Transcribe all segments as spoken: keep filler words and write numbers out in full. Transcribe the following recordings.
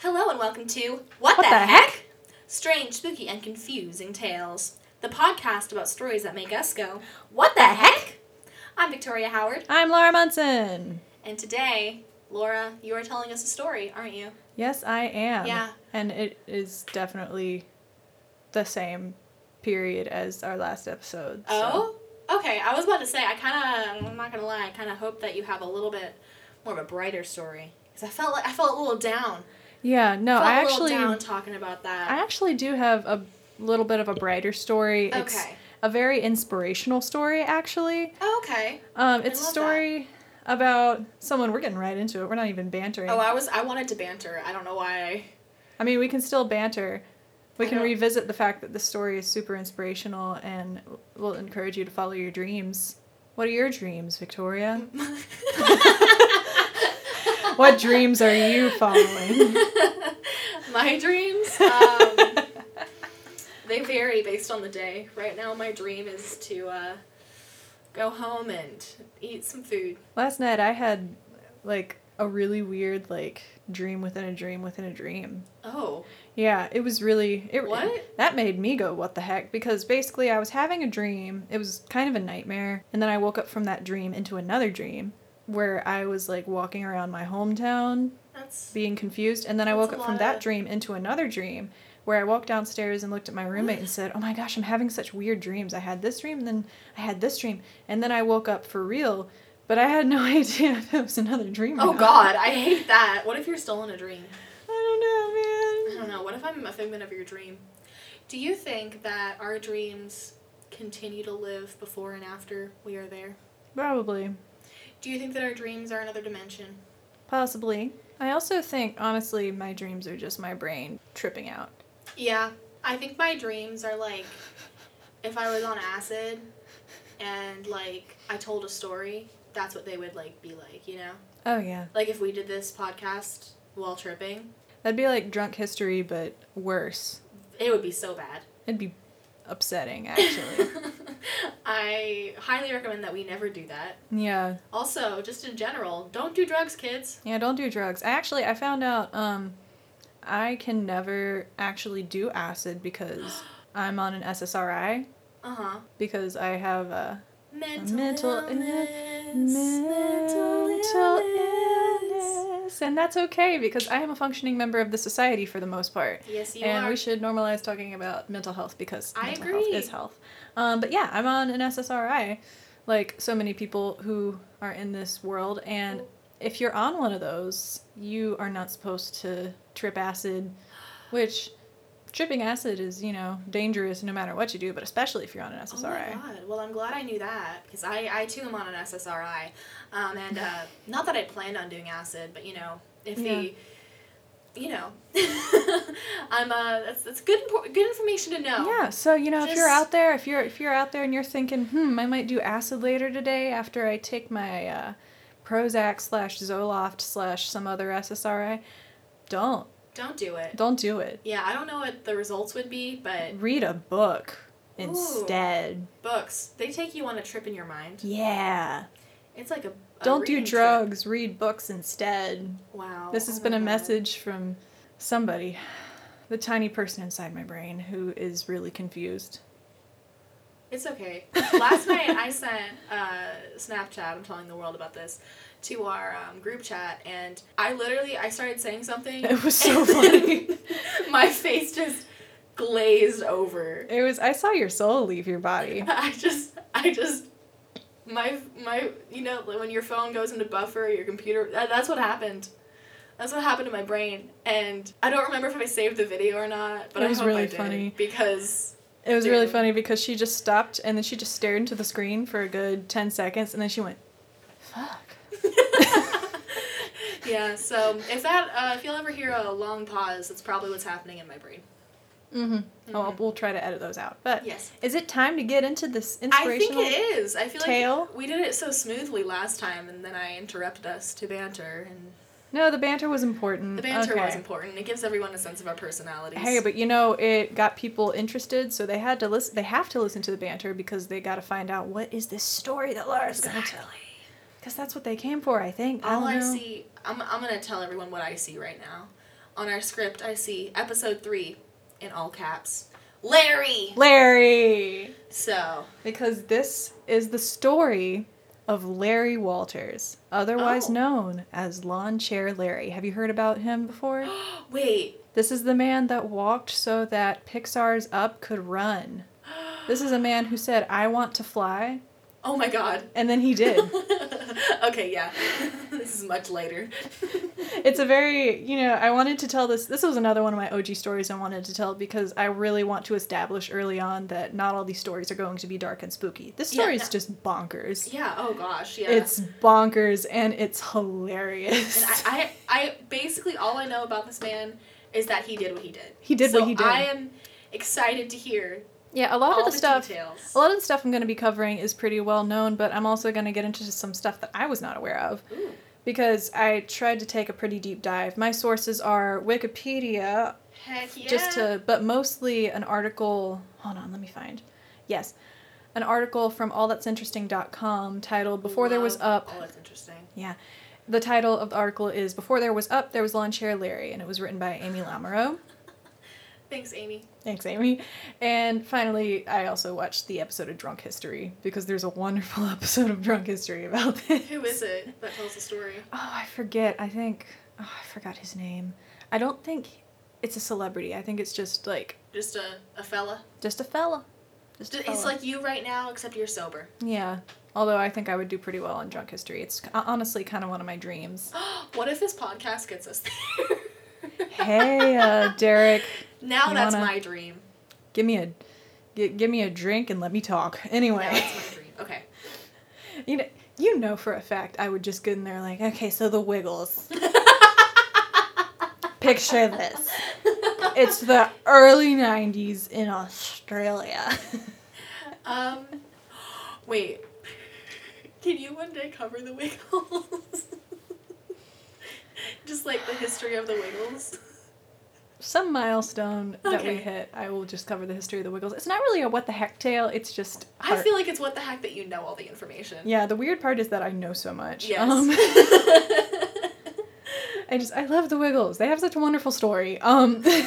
Hello and welcome to What, What the, the heck? heck? Strange, spooky, and confusing tales. The podcast about stories that make us go, What the heck? I'm Victoria Howard, I'm Laura Munson. and today, Laura, you are telling us a story, aren't you? Yes, I am. Yeah. And it is definitely the same period as our last episode. so- Oh? Okay, I was about to say, I kind of, I'm not going to lie, I kind of hope that you have a little bit more of a brighter story. Because I felt like, I felt a little down. Yeah, no, felt I a little actually down talking about that. I actually do have a little bit of a brighter story. It's Okay. a very inspirational story, actually. Oh, okay. Um, it's a love story about someone. We're getting right into it. We're not even bantering. Oh, I was, I wanted to banter. I don't know why I... I mean, we can still banter. We I can don't- revisit the fact that the story is super inspirational and will encourage you to follow your dreams. What are your dreams, Victoria? What dreams are you following? My dreams? Um, they vary based on the day. Right now, my dream is to uh, go home and eat some food. Last night I had like a really weird like dream within a dream within a dream. Oh. Yeah, it was really it What? that made me go what the heck, because basically I was having a dream. It was kind of a nightmare, and then I woke up from that dream into another dream where I was like walking around my hometown That's... being confused, and then I That's woke a up from lot that of- dream into another dream where I walked downstairs and looked at my roommate and said, "Oh my gosh, I'm having such weird dreams. I had this dream, and then I had this dream, and then I woke up for real, but I had no idea if it was another dream." or Oh, not." God. I hate that. What if you're still in a dream? I don't know, I man. don't know. What if I'm a figment of your dream? Do you think that our dreams continue to live before and after we are there? Probably. Do you think that our dreams are another dimension? Possibly. I also think, honestly, my dreams are just my brain tripping out. Yeah, I think my dreams are like if I was on acid and like I told a story, that's what they would like be like, you know? Oh, yeah. Like if we did this podcast while tripping, That'd be like drunk history, but worse. it would be so bad. It'd be upsetting, actually. I highly recommend that we never do that. Yeah. Also, just in general, don't do drugs, kids. Yeah, don't do drugs. I actually, I found out, um, I can never actually do acid because I'm on an S S R I, Uh-huh. because I have a Mental, mental illness. mental illness, and that's okay because I am a functioning member of the society for the most part. Yes, you and are. we should normalize talking about mental health because I mental agree. health is health. Um, but yeah, I'm on an S S R I, like so many people who are in this world, and if you're on one of those, you are not supposed to trip acid, which tripping acid is, you know, dangerous no matter what you do, but especially if you're on an S S R I. Oh my God. Well, I'm glad I knew that because I, I too am on an S S R I. Um, and uh, not that I planned on doing acid, but you know, if Yeah. the, you know, I'm uh, that's that's good impor- good information to know. Yeah, so you know, if you're Just- out there, if you're if you're out there and you're thinking, hmm, I might do acid later today after I take my uh, Prozac slash Zoloft slash some other S S R I, don't Don't do it. don't do it. Yeah, I don't know what the results would be, but Read a book instead. books, they take you on a trip in your mind. Yeah. It's like a, a Don't do reading drugs. Read books instead. trip. Wow. This has Oh been my a God. message from somebody, the tiny person inside my brain who is really confused. It's okay. Last night I sent uh, Snapchat, I'm telling the world about this, to our um, group chat, and I literally, I started saying something. It was so funny. My face just glazed over. It was. I saw your soul leave your body. I just, I just, my, my, you know, when your phone goes into buffer, your computer, that, that's what happened. That's what happened to my brain, and I don't remember if I saved the video or not, but It I was hope really I did, funny. because It was really Dude. funny because she just stopped and then she just stared into the screen for a good ten seconds and then she went, fuck. yeah, so if that, uh, if you'll ever hear a long pause, that's probably what's happening in my brain. Mm-hmm. Oh, Mhm. we'll try to edit those out. But Yes. is it time to get into this I inspirational think it is. I feel tale? like we did it so smoothly last time, and then I interrupted us to banter, and No, the banter was important. the banter Okay. was important. It gives everyone a sense of our personalities. Hey, but you know, it got people interested, so they had to listen. They have to listen to the banter because they got to find out what is this story that Laura's going to tell. Because that's what they came for, I think. I All don't I know. see, I'm, I'm going to tell everyone what I see right now. on our script, I see episode three in all caps. Larry! Larry! So. Because this is the story of Larry Walters, otherwise Oh. known as Lawn Chair Larry. Have you heard about him before? Wait. This is the man that walked so that Pixar's Up could run. This is a man who said, I want to fly. Oh my god. And then he did. Okay, yeah. This is much later. It's a very, you know, I wanted to tell this. This was another one of my O G stories I wanted to tell because I really want to establish early on that not all these stories are going to be dark and spooky. This story Yeah, is no. just bonkers. Yeah, oh gosh, yeah. It's bonkers and it's hilarious. And I, I, I, basically all I know about this man is that he did what he did. He did so what he did. I am excited to hear Yeah, a lot all of the, the stuff. details. A lot of the stuff I'm going to be covering is pretty well known, but I'm also going to get into some stuff that I was not aware of. Ooh. Because I tried to take a pretty deep dive. My sources are Wikipedia, Heck yeah. just to, but mostly an article. Hold on, let me find. Yes, an article from all that's interesting dot com titled "Before There Was Love- Up." Oh, that's interesting. Yeah, the title of the article is "Before There Was Up, There Was Lawn Chair Larry," and it was written by Amy Lamoureux. Thanks, Amy. Thanks, Amy. And finally, I also watched the episode of Drunk History because there's a wonderful episode of Drunk History about this. Who is it that tells the story? Oh, I forget. I think. Oh, I forgot his name. I don't think it's a celebrity. I think it's just like Just a, a fella? just a fella. Just a It's fella. like you right now, except you're sober. Yeah. Although I think I would do pretty well on Drunk History. It's honestly kind of one of my dreams. What if this podcast gets us there? Hey, uh, Derek. Now You that's wanna- my dream. Give me a, gi- give me a drink and let me talk. Anyway. Now that's my dream. Okay. You know, you know for a fact I would just get in there like, okay, so the Wiggles. Picture this. It's the early nineties in Australia. Um, wait. Can you one day cover the Wiggles? Just like the history of the Wiggles. Some milestone that we Okay. hit, I will just cover the history of the Wiggles. It's not really a what the heck tale, it's just... I heart- feel like it's what the heck that you know all the information. Yeah, the weird part is that I know so much. Yes. Um, I just, I love the Wiggles. They have such a wonderful story. Um, they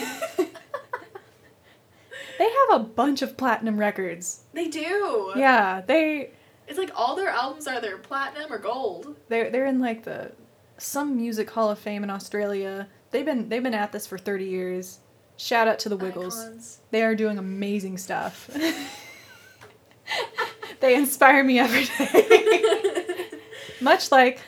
have a bunch of platinum records. They do. Yeah, they, It's like all their albums are either platinum or gold. they're, they're in like the, some music hall of fame in Australia. They've been, they've been at this for thirty years. Shout out to the Wiggles. Icons. They are doing amazing stuff. They inspire me every day. Much like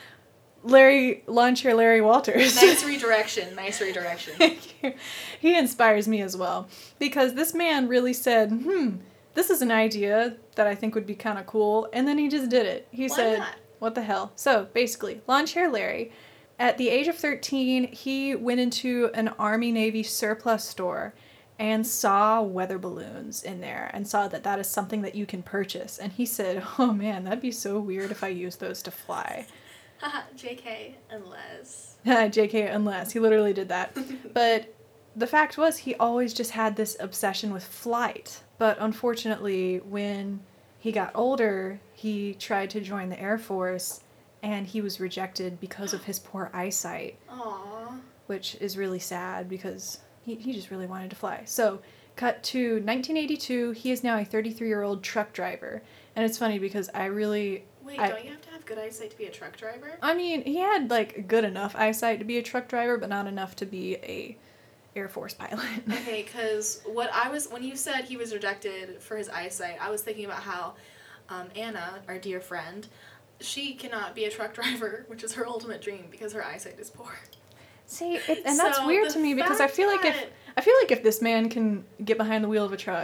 Larry, Lawn Chair Larry Walters. Nice redirection. Nice redirection. Thank you. He inspires me as well. Because this man really said, hmm, this is an idea that I think would be kind of cool. And then he just did it. He Why said, not? what the hell? So, basically, Lawn Chair Larry, at the age of thirteen, he went into an Army-Navy surplus store and saw weather balloons in there and saw that that is something that you can purchase. And he said, oh man, that'd be so weird if I used those to fly. Haha, J K, unless. J K, unless. He literally did that. But the fact was, he always just had this obsession with flight. But unfortunately, when he got older, he tried to join the Air Force, and he was rejected because of his poor eyesight, Aww. which is really sad because he, he just really wanted to fly. So, cut to nineteen eighty-two, he is now a thirty-three-year-old truck driver. And it's funny because I really... Wait, I- don't you have to have good eyesight to be a truck driver? I mean, he had, like, good enough eyesight to be a truck driver, but not enough to be a Air Force pilot. Okay, because what I was, when you said he was rejected for his eyesight, I was thinking about how um, Anna, our dear friend, she cannot be a truck driver, which is her ultimate dream because her eyesight is poor. See, it, and that's So weird the to me because I fact feel like if that- I feel like if this man can get behind the wheel of a truck,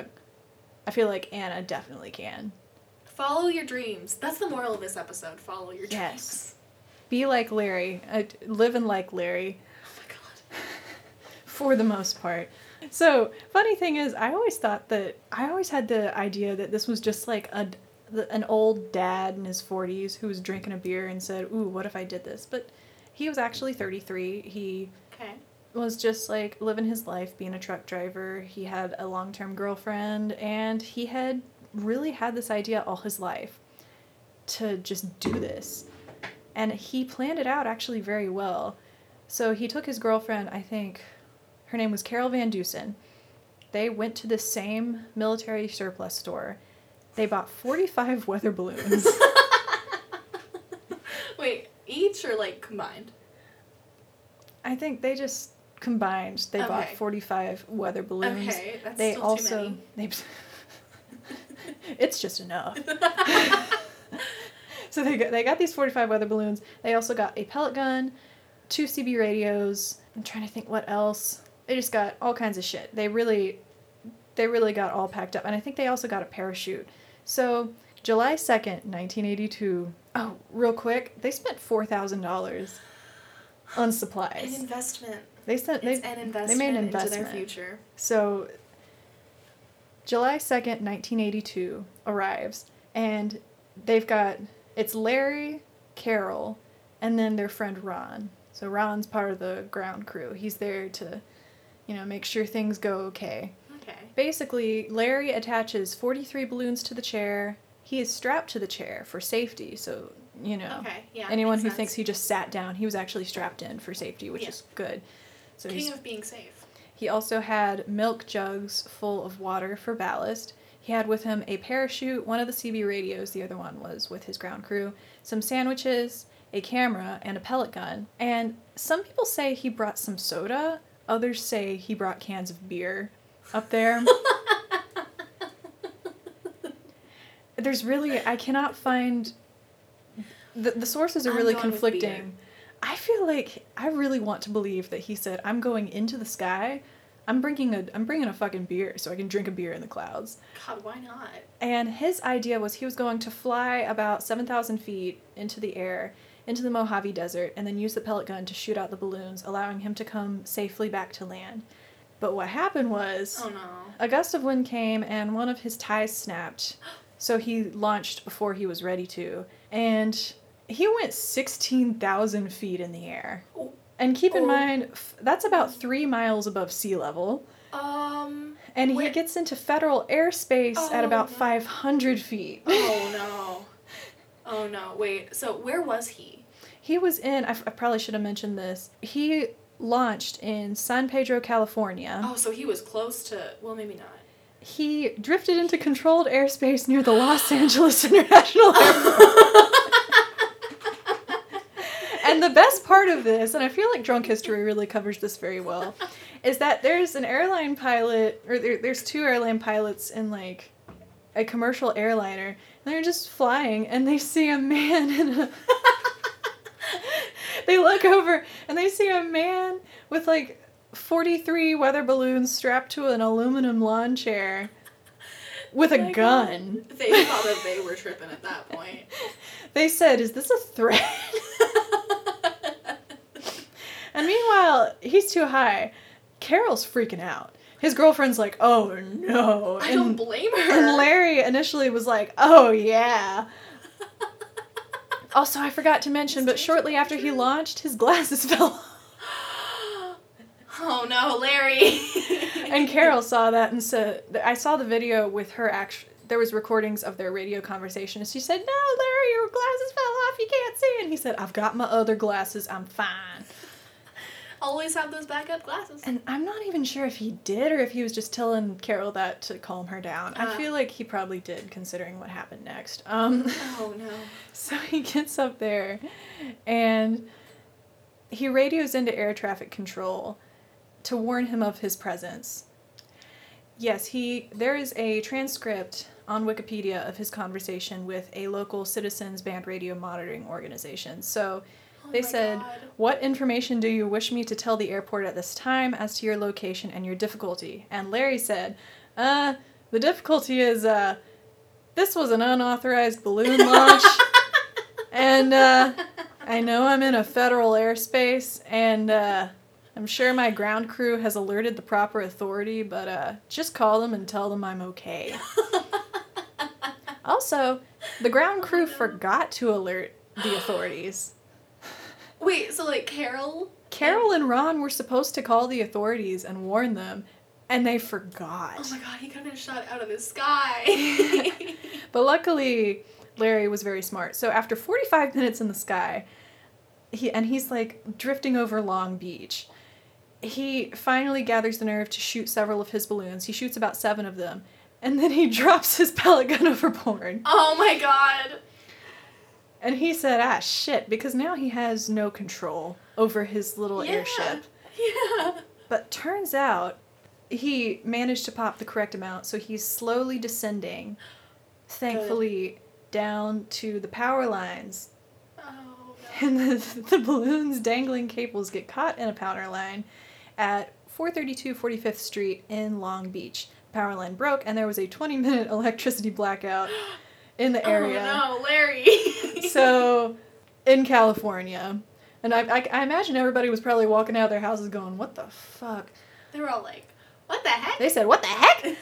I feel like Anna definitely can. Follow your dreams. That's the moral of this episode. Follow your dreams. Yes. Be like Larry. Uh, living like Larry. Oh my god. For the most part. So, funny thing is, I always thought that, I always had the idea that this was just like a, an old dad in his forties who was drinking a beer and said, ooh, what if I did this? But he was actually thirty-three. He Okay. was just like living his life, being a truck driver. He had a long-term girlfriend, and he had really had this idea all his life to just do this. And he planned it out actually very well. So he took his girlfriend, I think, Her name was Carol Van Dusen. They went to the same military surplus store. They bought forty-five weather balloons. Wait, each or like combined? I think they just combined. They Okay. bought forty-five weather balloons. Okay, that's they still also too they It's just enough. So they got, they got these forty-five weather balloons. They also got a pellet gun, two C B radios. I'm trying to think what else. They just got all kinds of shit. They really they really got all packed up. And I think they also got a parachute. So July second, nineteen eighty-two. Oh, real quick, they spent four thousand dollars on supplies. An investment. They spent It's they, an investment they made an into investment. their future. So July second, nineteen eighty-two arrives, and they've got, it's Larry, Carol, and then their friend Ron. So Ron's part of the ground crew. He's there to, you know, make sure things go okay. Okay. Basically, Larry attaches forty-three balloons to the chair. He is strapped to the chair for safety, so, you know, Okay, yeah. anyone makes who sense. thinks he just sat down, he was actually strapped in for safety, which Yeah. is good. So King he's, of being safe. he also had milk jugs full of water for ballast. He had with him a parachute, one of the C B radios, the other one was with his ground crew, some sandwiches, a camera, and a pellet gun. And some people say he brought some soda, others say he brought cans of beer up there. There's really, I cannot find, the, the sources are I'm really going with conflicting. beer. I feel like, I really want to believe that he said, I'm going into the sky, I'm bringing a, I'm bringing a fucking beer so I can drink a beer in the clouds. God, why not? And his idea was he was going to fly about seven thousand feet into the air, into the Mojave Desert, and then use the pellet gun to shoot out the balloons, allowing him to come safely back to land. But what happened was, Oh no. a gust of wind came and one of his ties snapped, so he launched before he was ready to, and he went sixteen thousand feet in the air. Oh. And keep in Oh. mind, f- that's about three miles above sea level. Um. And where- he gets into federal airspace at Oh, about no. five hundred feet. Oh no. Oh no. Wait. So where was he? He was in, I, f- I probably should have mentioned this, he launched in San Pedro, California. Oh, so he was close to. Well, maybe not. He drifted into controlled airspace near the Los Angeles International Airport. And the best part of this, and I feel like Drunk History really covers this very well, is that there's an airline pilot, or there, there's two airline pilots in like a commercial airliner, and they're just flying, and they see a man in a... They look over, and they see a man with like forty-three weather balloons strapped to an aluminum lawn chair with a My gun. God. They thought that they were tripping at that point. They said, "Is this a threat?" And meanwhile, he's too high. Carol's freaking out. His girlfriend's like, "Oh no." I and, don't blame her. And Larry initially was like, "Oh yeah." Also, I forgot to mention, but shortly after he launched, his glasses fell off. Oh no, Larry. And Carol saw that and said, I saw the video with her act. There was recordings of their radio conversation, and she said, "No, Larry, your glasses fell off. You can't see." And he said, "I've got my other glasses. I'm fine." Always have those backup glasses. And I'm not even sure if he did or if he was just telling Carol that to calm her down. Uh. I feel like he probably did, considering what happened next. Um, Oh no. so he gets up there, and he radios into air traffic control to warn him of his presence. Yes, he. There is a transcript on Wikipedia of his conversation with a local citizens band radio monitoring organization. So Oh they my said, God. "What information do you wish me to tell the airport at this time as to your location and your difficulty?" And Larry said, uh, the difficulty is, uh, this was an unauthorized balloon launch, and, uh, I know I'm in a federal airspace, and, uh, I'm sure my ground crew has alerted the proper authority, but, uh, just call them and tell them I'm okay. Also, the ground crew Oh, no. forgot to alert the authorities. Wait, so like Carol? Carol and Ron were supposed to call the authorities and warn them, and they forgot. Oh my God, he could have been shot out of the sky. But luckily, Larry was very smart. So after forty-five minutes in the sky, he and he's like drifting over Long Beach. he finally gathers the nerve to shoot several of his balloons. He shoots about seven of them. And then he drops his pellet gun overboard. Oh my god. And he said, ah, shit, because now he has no control over his little Yeah. airship. Yeah. But turns out he managed to pop the correct amount, so he's slowly descending, thankfully, down to the power lines. Oh no. And the, the balloon's dangling cables get caught in a power line at four thirty-two forty-fifth Street in Long Beach. Power line broke, and there was a twenty-minute electricity blackout in the area. Oh no, Larry. So, in California. And I, I, I imagine everybody was probably walking out of their houses going, what the fuck? They were all like, what the heck? They said, what the heck?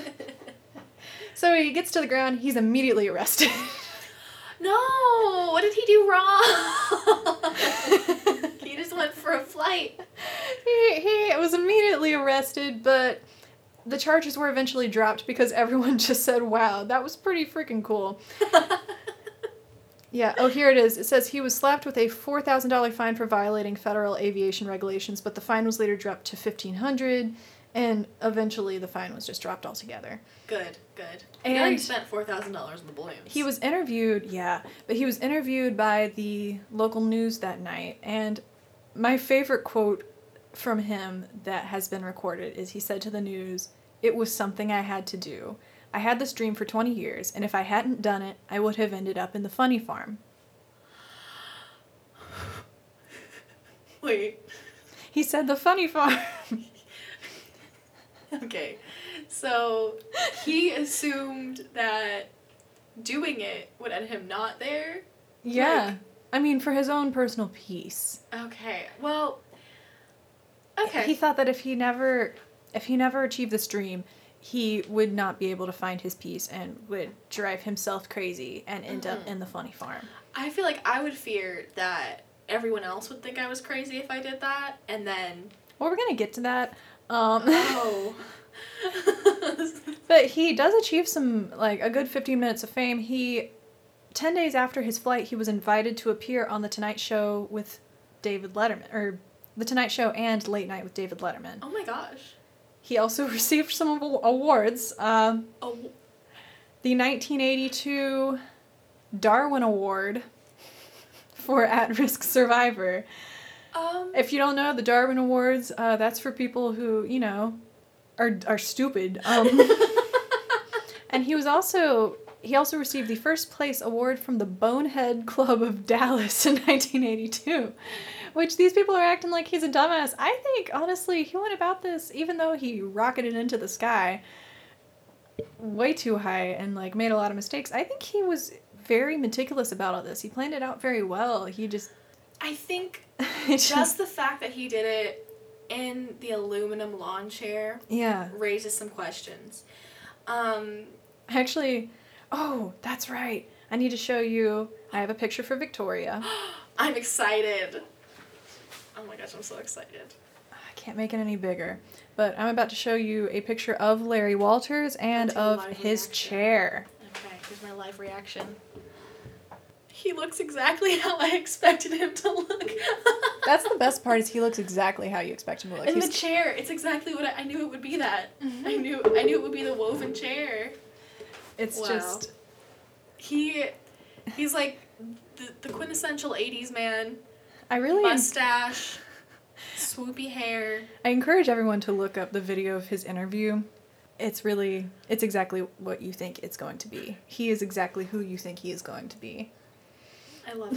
So he gets to the ground, he's immediately arrested. No, what did he do wrong? He just went for a flight. he, he was immediately arrested, but the charges were eventually dropped because everyone just said, wow, that was pretty freaking cool. Yeah, oh, here it is. It says he was slapped with a four thousand dollars fine for violating federal aviation regulations, but the fine was later dropped to fifteen hundred dollars, and eventually the fine was just dropped altogether. Good, good. And And he spent four thousand dollars on the balloons. He was interviewed, yeah, but he was interviewed by the local news that night, and my favorite quote from him that has been recorded is he said to the news, "It was something I had to do. I had this dream for twenty years, and if I hadn't done it, I would have ended up in the funny farm." Wait. He said the funny farm. Okay. So he assumed that doing it would end him not there. Yeah. Like- I mean, for his own personal peace. Okay. Well. Okay. He thought that if he never if he never achieved this dream, he would not be able to find his peace and would drive himself crazy and end up Mhm. in the funny farm. I feel like I would fear that everyone else would think I was crazy if I did that, and then. Well, we're gonna get to that. Um, Oh. but he does achieve some, like, a good fifteen minutes of fame. He, ten days after his flight, he was invited to appear on The Tonight Show with David Letterman, or The Tonight Show and Late Night with David Letterman. Oh my gosh. He also received some aw- awards. Um, Oh. the nineteen eighty-two Darwin Award for At-Risk Survivor. Um. If you don't know, the Darwin Awards, uh, that's for people who, you know, are are stupid. Um, and he was also he also received the first place award from the Bonehead Club of Dallas in nineteen eighty-two, which these people are acting like he's a dumbass. I think honestly he went about this, even though he rocketed into the sky way too high and like made a lot of mistakes. I think he was very meticulous about all this. He planned it out very well. He just I think it just- just the fact that he did it in the aluminum lawn chair yeah. raises some questions. Um, Actually, oh, that's right. I need to show you. I have a picture for Victoria. I'm excited. Oh my gosh, I'm so excited. I can't make it any bigger. But I'm about to show you a picture of Larry Walters and That's a of live his reaction. chair. Okay, here's my live reaction. He looks exactly how I expected him to look. That's the best part is he looks exactly how you expect him to look. In the He's- chair, it's exactly what I, I knew it would be that. Mhm. I knew I knew it would be the woven chair. it's Wow. just... He he's like the, the quintessential eighties man. I really... Mustache, swoopy hair. I encourage everyone to look up the video of his interview. It's really... It's exactly what you think it's going to be. He is exactly who you think he is going to be. I love him.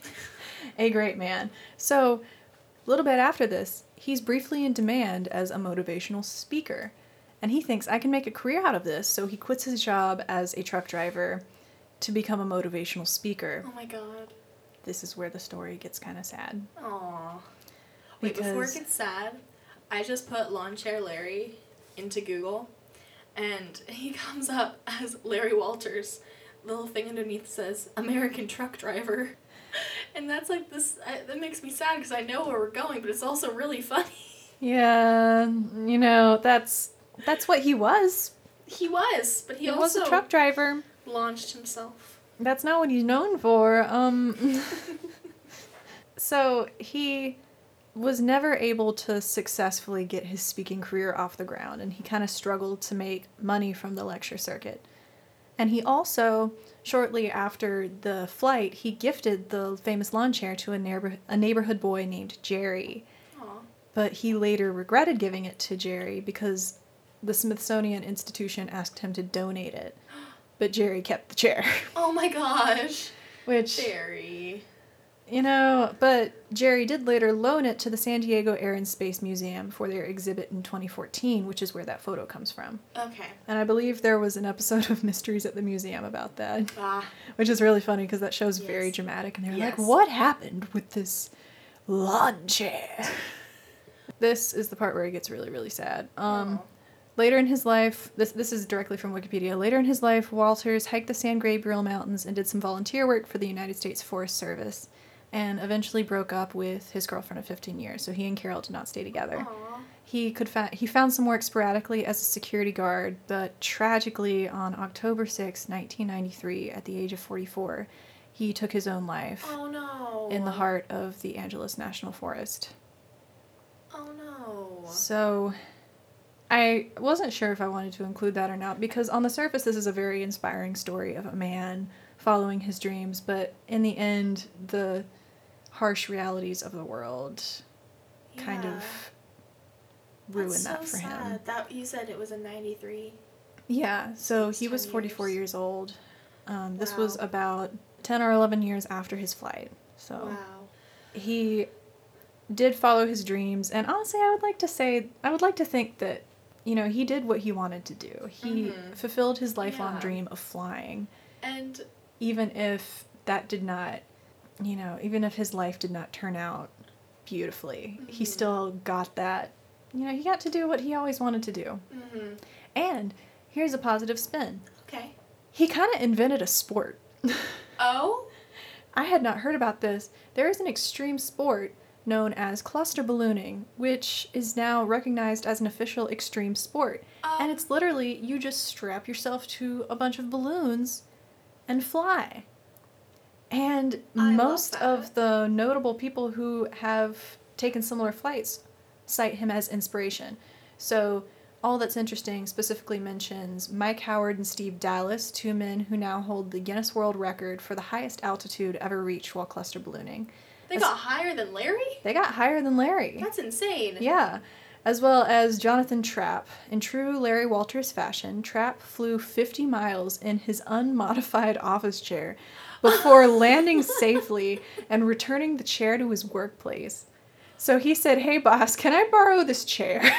A great man. So, a little bit after this, he's briefly in demand as a motivational speaker. And he thinks, I can make a career out of this, so he quits his job as a truck driver to become a motivational speaker. Oh my god. This is where the story gets kind of sad. Aww. Wait, before it Because- gets sad, I just put Lawn Chair Larry into Google, and he comes up as Larry Walters. The little thing underneath says American truck driver. And that's like this, I, that makes me sad because I know where we're going, but it's also really funny. Yeah, you know, that's that's what he was. He was, but he, He, also was a truck driver. launched himself. That's not what he's known for. Um, so he was never able to successfully get his speaking career off the ground, and he kind of struggled to make money from the lecture circuit. And he also, shortly after the flight, he gifted the famous lawn chair to a, neighbor- a neighborhood boy named Jerry. Aw. But he later regretted giving it to Jerry because the Smithsonian Institution asked him to donate it. But Jerry kept the chair. Oh my gosh. Which, Jerry. you know, but Jerry did later loan it to the San Diego Air and Space Museum for their exhibit in twenty fourteen, which is where that photo comes from. Okay. And I believe there was an episode of Mysteries at the Museum about that, Ah. which is really funny because that show's Yes. very dramatic. And they're Yes. like, what happened with this lawn chair? This is the part where it gets really, really sad. Um, Oh. Later in his life, this this is directly from Wikipedia. Later in his life, Walters hiked the San Gabriel Mountains and did some volunteer work for the United States Forest Service, and eventually broke up with his girlfriend of fifteen years. So he and Carol did not stay together. Aw. He could fa- he found some work sporadically as a security guard, but tragically on October sixth, nineteen ninety-three, at the age of forty-four, he took his own life Oh no. in the heart of the Angeles National Forest. Oh no. So I wasn't sure if I wanted to include that or not, because on the surface this is a very inspiring story of a man following his dreams, but in the end the harsh realities of the world kind Yeah. of ruined That's that so for him. sad. That you said it was in ninety-three. Yeah, so It's he was ten forty-four years. years old. Um, this Wow. was about ten or eleven years after his flight. So Wow. he did follow his dreams, and honestly I would like to say I would like to think that, you know, he did what he wanted to do. He Mhm. fulfilled his lifelong Yeah. dream of flying, And even if that did not, you know, even if his life did not turn out beautifully. He Mhm. still got that, you know, he got to do what he always wanted to do. hmm And here's a positive spin. Okay. He kind of invented a sport. Oh? I had not heard about this. There is an extreme sport known as cluster ballooning, which is now recognized as an official extreme sport. Um, And it's literally, you just strap yourself to a bunch of balloons and fly. And I love most that. of the notable people who have taken similar flights cite him as inspiration. So All That's Interesting specifically mentions Mike Howard and Steve Dallas, two men who now hold the Guinness World Record for the highest altitude ever reached while cluster ballooning. They As- got higher than Larry? They got higher than Larry. That's insane. Yeah. As well as Jonathan Trapp. In true Larry Walters fashion, Trapp flew fifty miles in his unmodified office chair before landing safely and returning the chair to his workplace. So he said, "Hey boss, can I borrow this chair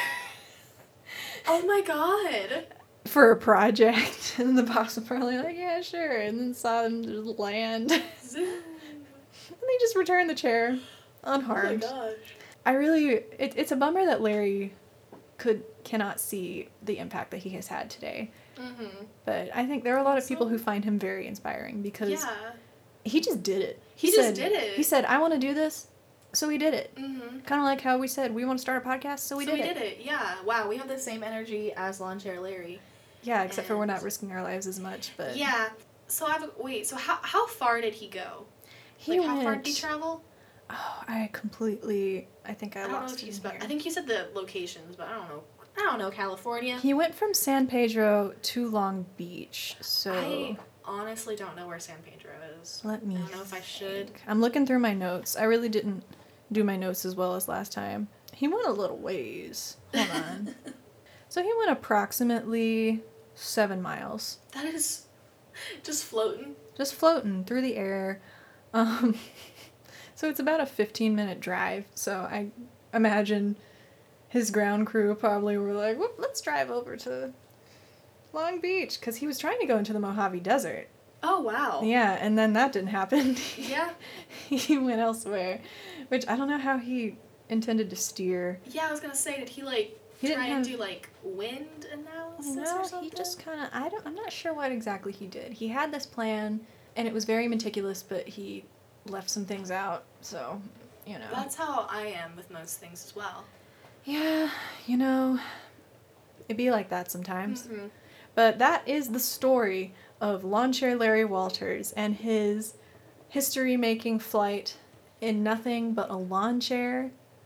Oh my god. for a project?" And the boss was probably like, "Yeah, sure." And then saw him just land. And Zoom. they just returned the chair Oh my unharmed. gosh. I really, it, it's a bummer that Larry could cannot see the impact that he has had today. Mm-hmm. But I think there are a lot of people So- who find him very inspiring because Yeah. he just did it. He just did it. He said, "I want to do this," so he did it. Mm-hmm. Kind of like how we said we want to start a podcast, so we so did we it. did it. Yeah. Wow. We have the same energy as Lawn Chair Larry. Yeah, except for we're not And- risking our lives as much. But Yeah. So I have a, wait. So how how far did he go? he like went. how far did he travel? Oh, I completely. I think I, I, don't know lost if it you in spe- here. I think you said the locations, but I don't know. I don't know California. He went from San Pedro to Long Beach. So I honestly don't know where San Pedro is. let me. I don't know if I should. think. I'm looking through my notes. I really didn't do my notes as well as last time. He went a little ways. Hold on. So he went approximately seven miles, That is just floating. just floating through the air. Um, so it's about a fifteen minute drive. So I imagine his ground crew probably were like, "Whoop, let's drive over to Long Beach," because he was trying to go into the Mojave Desert. Oh wow. Yeah, and then that didn't happen. Yeah. He went elsewhere, which I don't know how he intended to steer. Yeah, I was gonna say, did he like He didn't try and have- do like wind analysis or No, something? he just kind of. I don't. I'm not sure what exactly he did. He had this plan, and it was very meticulous, but he left some things out. So, you know. That's how I am with most things as well. Yeah, you know, it'd be like that sometimes. Mm-hmm. But that is the story of Lawn Chair Larry Walters and his history-making flight in nothing but a lawn chair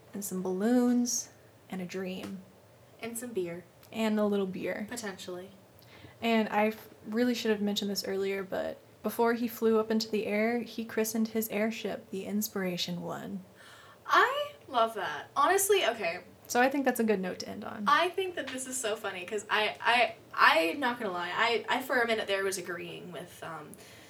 and some balloons and a dream And some beer, and a little beer. potentially. And I f- really should have mentioned this earlier, but before he flew up into the air, he christened his airship the Inspiration One. I love that. Honestly, okay. So I think that's a good note to end on. I think that this is so funny because I, I, I'm not gonna lie. I, I for a minute there was agreeing with um,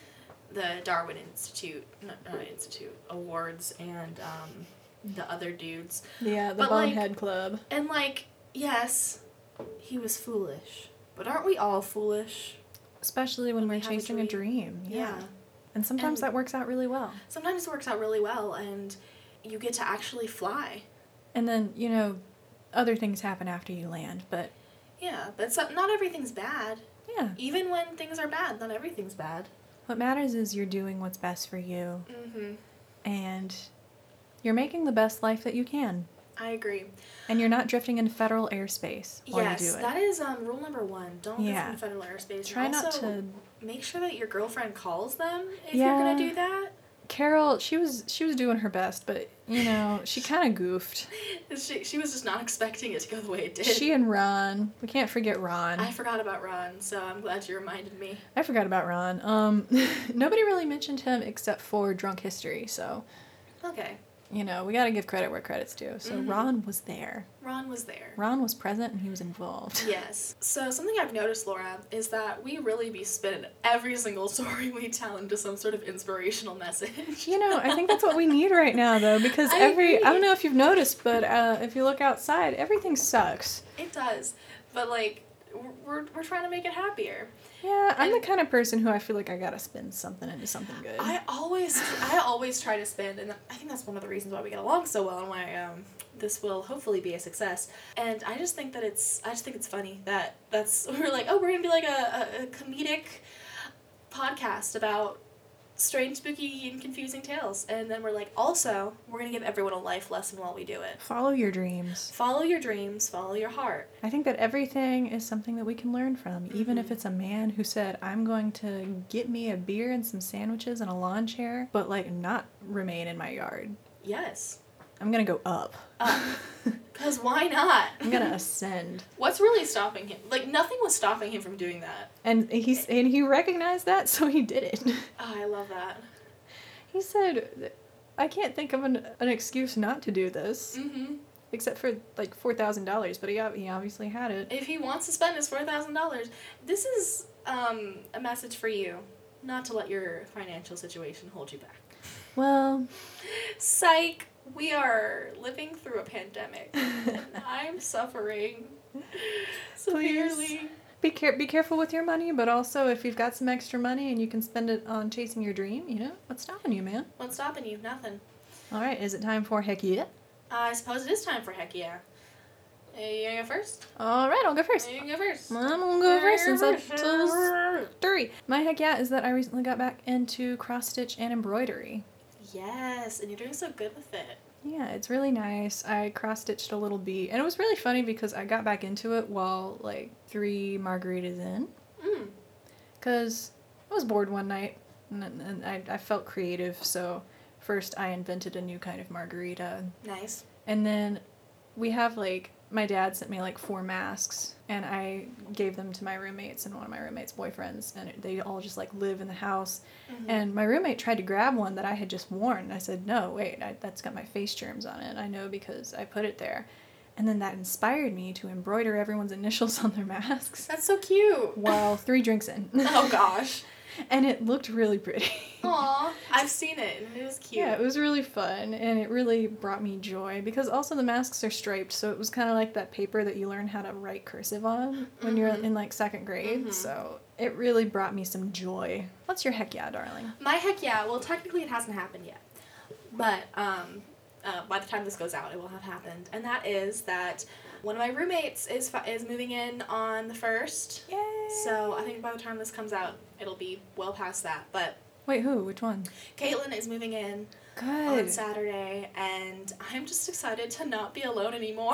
the Darwin Institute, not, not Institute Awards and um, the other dudes. Yeah, the But, like- Bonehead Club. And like, yes, he was foolish, but aren't we all foolish? Especially when When we we're have a chasing a dream. dream. Yeah. Yeah. And sometimes And- that works out really well. Sometimes it works out really well, and you get to actually fly. And then, you know, other things happen after you land, but Yeah, but so, not everything's bad. yeah. Even when things are bad, not everything's bad. What matters is you're doing what's best for you Mm-hmm. and you're making the best life that you can. I agree. And you're not drifting into federal airspace while Yes, you do it. that is um, rule number one. Don't Yeah. go from federal airspace. Try And not also, to. make sure that your girlfriend calls them if Yeah. you're gonna do that. Carol, she was she was doing her best, but you know she kind of goofed. She, she was just not expecting it to go the way it did. She and Ron. We can't forget Ron. I forgot about Ron, so I'm glad you reminded me. I forgot about Ron. Um, nobody really mentioned him except for Drunk History, so Okay. you know we got to give credit where credit's due. So Mhm. Ron was there. Ron was there. Ron was present and he was involved. Yes. So something I've noticed, Laura, is that we really be spinning every single story we tell into some sort of inspirational message. You know, I think that's what we need right now, though, because I every, agree. I don't know if you've noticed, but uh, if you look outside, everything sucks. It does. But, like, we're, we're, we're trying to make it happier. Yeah, I'm And- the kind of person who I feel like I gotta spin something into something good. I always, I always try to spend, and I think that's one of the reasons why we get along so well and why um, this will hopefully be a success. And I just think that it's, I just think it's funny that that's, we're like, oh, we're gonna be like a, a, a comedic podcast about strange, spooky, and confusing tales. And then we're like, also, we're gonna give everyone a life lesson while we do it. Follow your dreams. Follow your dreams, follow your heart. I think that everything is something that we can learn from, even if Mhm. it's a man who said, I'm going to get me a beer and some sandwiches and a lawn chair, but like not remain in my yard. Yes. I'm gonna go up. Up. Because why not? I'm gonna ascend. What's really stopping him? Like, nothing was stopping him from doing that. And he's and he recognized that, so he did it. Oh, I love that. He said, I can't think of an, an excuse not to do this, Mm-hmm. except for like four thousand dollars, but he, ob- he obviously had it. If he wants to spend his four thousand dollars, this is um, a message for you, not to let your financial situation hold you back. Well, Psych! We are living through a pandemic. And I'm suffering severely. be, care- be careful with your money, but also if you've got some extra money and you can spend it on chasing your dream, you know, what's stopping you, man? What's stopping you? Nothing. All right, is it time for heck yeah? I suppose it is time for heck yeah. Uh, You gonna go first? All right, I'll go first. You gonna go first? I'm gonna go first since I First. chose three. My heck yeah is that I recently got back into cross stitch and embroidery. Yes, and you're doing so good with it. Yeah, it's really nice. I cross stitched a little bee, and it was really funny because I got back into it while like three margaritas in, Mm. because I was bored one night and, and I, I felt creative. So first I invented a new kind of margarita, Nice. and then we have like my dad sent me like four masks, and I gave them to my roommates and one of my roommates' boyfriends, and it, they all just like live in the house. Mhm. And my roommate tried to grab one that I had just worn. I said, no, wait, I, that's got my face germs on it. I know because I put it there. And then that inspired me to embroider everyone's initials on their masks That's so cute. while three drinks in. Oh gosh. And it looked really pretty. Aw, I've seen it and it was cute. Yeah, it was really fun, and it really brought me joy because also the masks are striped, so it was kind of like that paper that you learn how to write cursive on when you're Mhm. in like second grade. Mhm. So it really brought me some joy. What's your heck yeah, darling? My heck yeah, well technically it hasn't happened yet. But um, uh, by the time this goes out, it will have happened. And that is that one of my roommates is fi- is moving in on the first. Yay! So I think by the time this comes out, it'll be well past that. But Wait, who? Which one? Caitlin is moving in on Good. Saturday, and I'm just excited to not be alone anymore.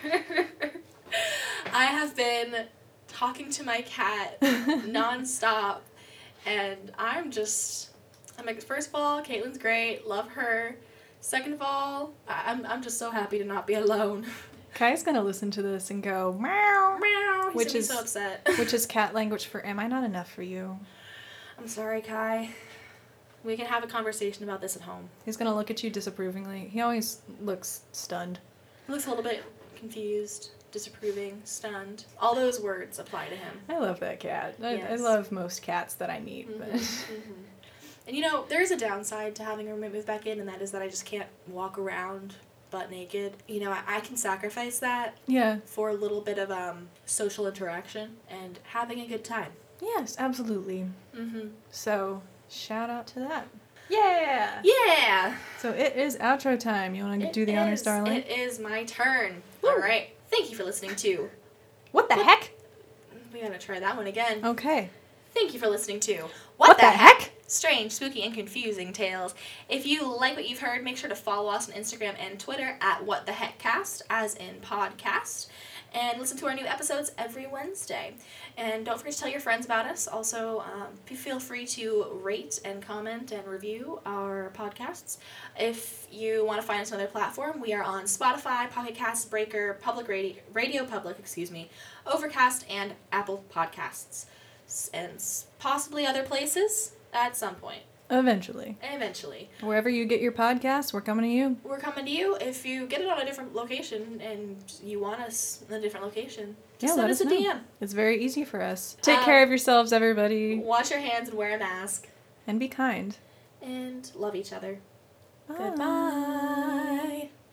I have been talking to my cat nonstop, and I'm just, I'm like, first of all, Caitlin's great, love her. Second of all, I- I'm I'm just so happy to not be alone. Kai's gonna listen to this and go meow, Meow. He's which gonna is be so upset. which is cat language for "Am I not enough for you?" I'm sorry, Kai. We can have a conversation about this at home. He's gonna look at you disapprovingly. He always looks stunned. He looks a little bit confused, disapproving, stunned. All those words apply to him. I love that cat. I, Yes. I love most cats that I meet. Mm-hmm, But mm-hmm. And you know, there is a downside to having a roommate move back in, and that is that I just can't walk around butt naked. You know, I, I can sacrifice that yeah, for a little bit of um, social interaction and having a good time. yes, absolutely. Mm-hmm. So shout out to that. Yeah. Yeah! So it is outro time. You want to It do the honors, is. darling? It is my turn. Woo. All right. Thank you for listening to. What the heck? We gotta try that one again. Okay. Thank you for listening to What, the, heck? Strange, spooky, and confusing tales. If you like what you've heard, make sure to follow us on Instagram and Twitter at What the Heck Cast, as in podcast, and listen to our new episodes every Wednesday. And don't forget to tell your friends about us. Also, um, feel free to rate and comment and review our podcasts. If you want to find us on another platform, we are on Spotify, Pocket Cast, Breaker, Public Radio, Radio Public, excuse me, Overcast, and Apple Podcasts. And possibly other places at some point. Eventually. Eventually. Wherever you get your podcasts, we're coming to you. We're coming to you. If you get it on a different location and you want us in a different location, just Yeah, send let us us a know. D M. It's very easy for us. Take Uh, care of yourselves, everybody. Wash your hands and wear a mask. And be kind. And love each other. Bye. Goodbye.